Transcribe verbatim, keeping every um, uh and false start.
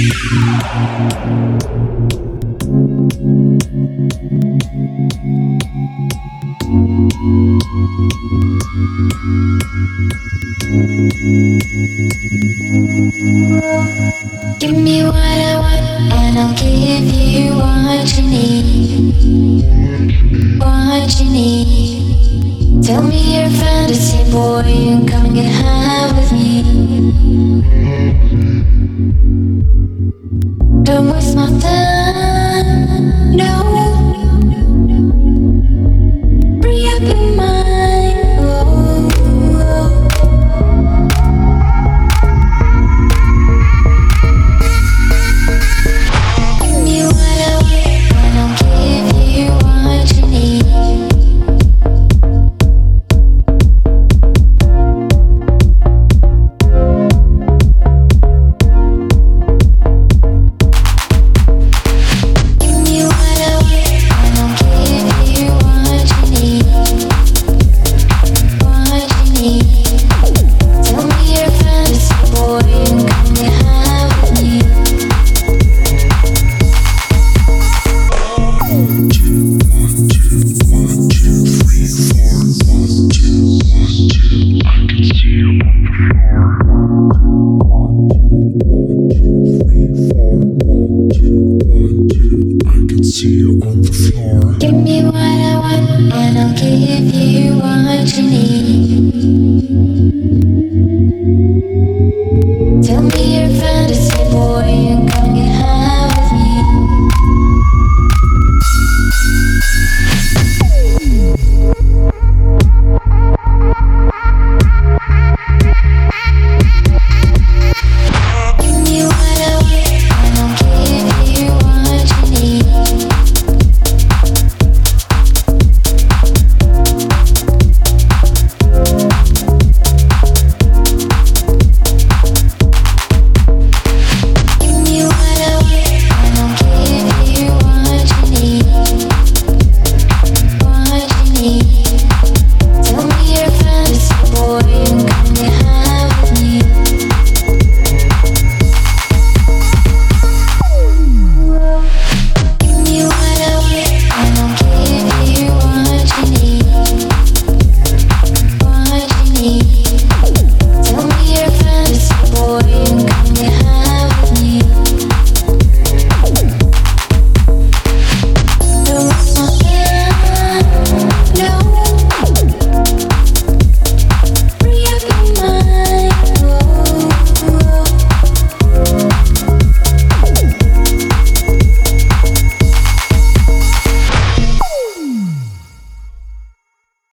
Give me what I want, and I'll give you what you need. What you need. Tell me you're a fantasy boy, and come and get high with me. Don't waste my time, no. Free up your mind, oh, oh. Give me what I want, and I'll give you what you need. See you on the floor. Give me one.